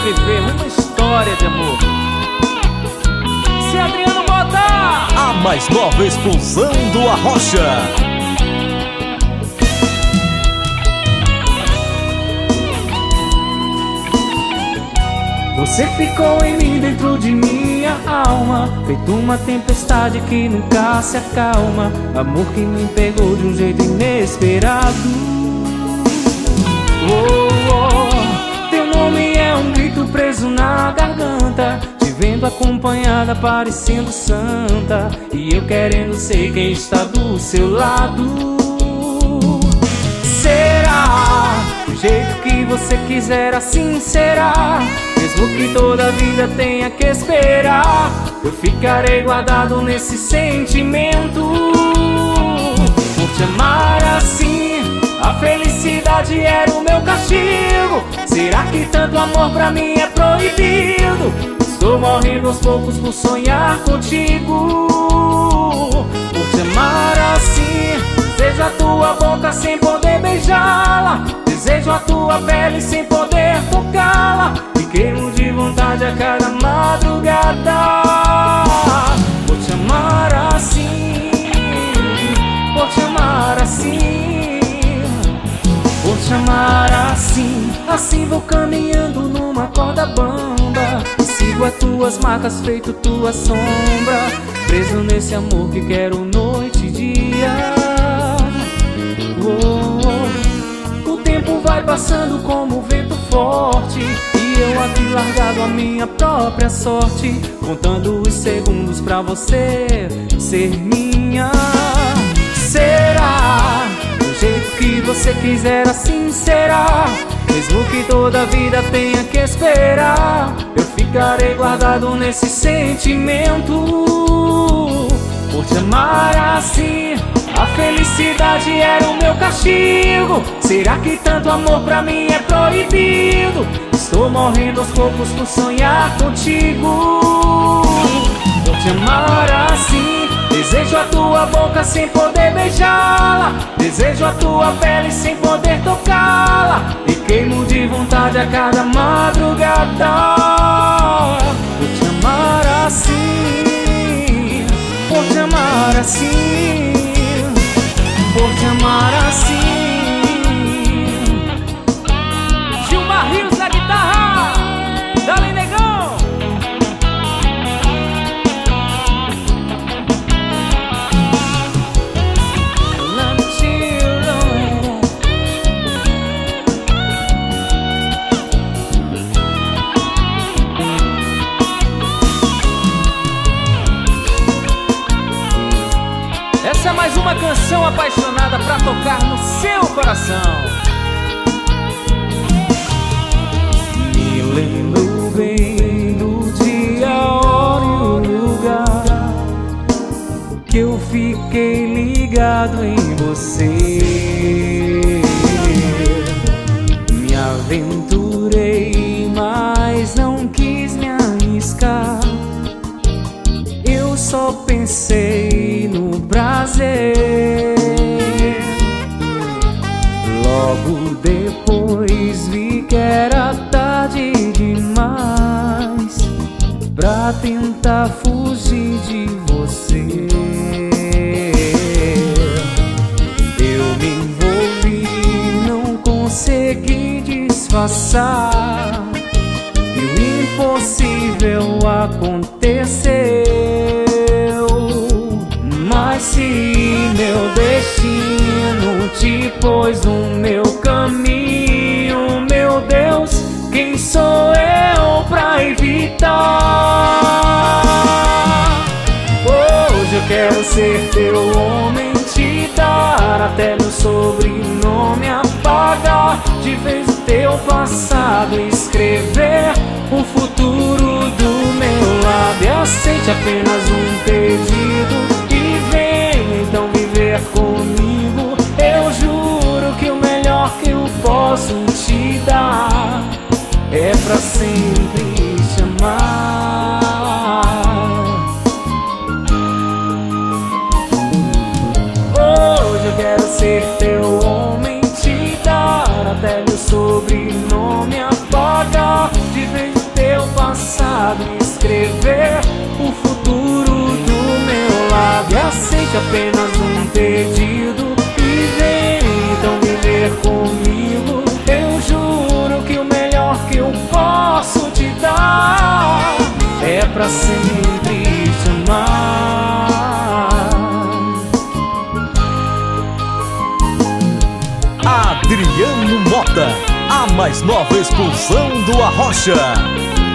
viver uma história de amor. Se Adriano botar a mais nova explosão do Arrocha. Você ficou em mim, dentro de minha alma, feito uma tempestade que nunca se acalma. Amor que me pegou de um jeito inesperado. Oh, oh, teu nome é um grito preso na garganta, te vendo acompanhada parecendo santa, e eu querendo ser quem está do seu lado. Será do jeito que você quiser, assim será. Mesmo que toda a vida tenha que esperar, eu ficarei guardado nesse sentimento. Por te amar assim, a felicidade era o meu castigo. Será que tanto amor pra mim é proibido? Estou morrendo aos poucos por sonhar contigo. Por te amar assim, desejo a tua boca sem poder beijá-la, desejo a tua pele sem poder tocá-la, e queimo de vontade a cada madrugada. Vou te amar assim, vou te amar assim, vou te amar assim. Assim vou caminhando numa corda bamba, e sigo as tuas marcas feito tua sombra, preso nesse amor que quero noite e dia. O tempo vai passando como um vento forte, e eu aqui largado a minha própria sorte, contando os segundos pra você ser minha. Será do jeito que você quiser, assim será. Mesmo que toda a vida tenha que esperar, eu ficarei guardado nesse sentimento. Por te amar assim, a felicidade era o meu castigo. Será que tanto amor pra mim é proibido? Estou morrendo aos poucos por sonhar contigo. Por te amar assim, desejo a tua boca sem poder beijá-la, desejo a tua pele sem poder tocá-la, e queimo de vontade a cada madrugada. Por te amar assim, por te amar assim, por te amar assim. Gilmar Rios na guitarra, dale negão. Essa é mais uma canção apaixonada pra tocar no seu coração. Me lembro bem do dia, hora e o lugar que eu fiquei ligado em você. Me aventurei, mas não quis me arriscar. Eu só pensei no prazer. Logo depois vi que era tarde demais pra tentar fugir de você. Eu me envolvi, não consegui disfarçar, e o impossível aconteceu. Mas se meu destino te pôs no meu caminho, meu Deus, quem sou eu pra evitar? Hoje eu quero ser teu homem, te dar até meu sobrenome, apagar de vez o teu passado, escrever o futuro do meu lado. E aceite apenas um pedido e vem então viver comigo. Eu juro que o melhor que eu posso te dar é pra sempre te amar. Hoje eu quero ser teu homem, te dar até meu sobrenome, apagar de vez existe apenas um pedido: e vem então viver comigo. Eu juro que o melhor que eu posso te dar é pra sempre te amar. Adriano Mota, a mais nova explosão do Arrocha.